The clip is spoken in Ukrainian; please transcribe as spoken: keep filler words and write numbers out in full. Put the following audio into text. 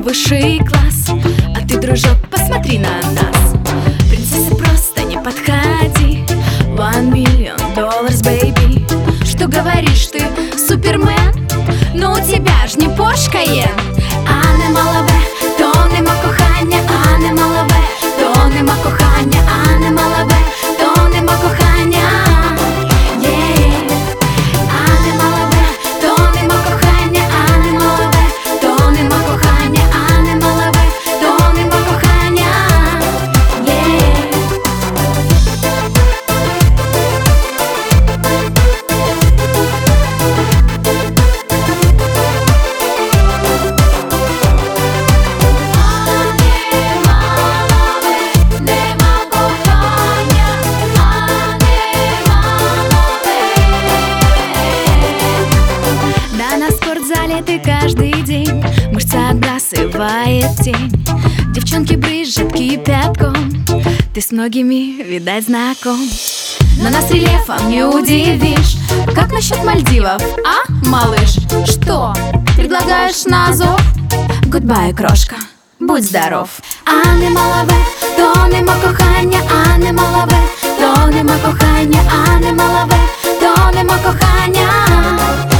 высший класс. А ты, дружок, посмотри на нас. Принцесса, просто не подходи. One million dollars, baby. Что говоришь ты, супермен? Но у тебя ж не Porsche Cayenne. А нема лаве, то нема кохання. А нема лаве, то нема кохання. А нема лаве, то нема кохання. Yeah. А нема лаве, то нема кохання. А нема лаве, то нема кохання. А нема лаве, то нема кохання. Yeah. Да, на спортзале ты каждый день, мышца отбрасывает тень. Девчонки брызжет кипятком, ты с многими, видать, знаком. Но нас рельефом не удивишь. Как насчет Мальдивов, а, малыш? Что, предлагаешь на зов? Гудбай, крошка, будь здоров. А нема лаве, то нема кохання. А нема лаве, то нема кохання. А нема лаве, то нема кохання.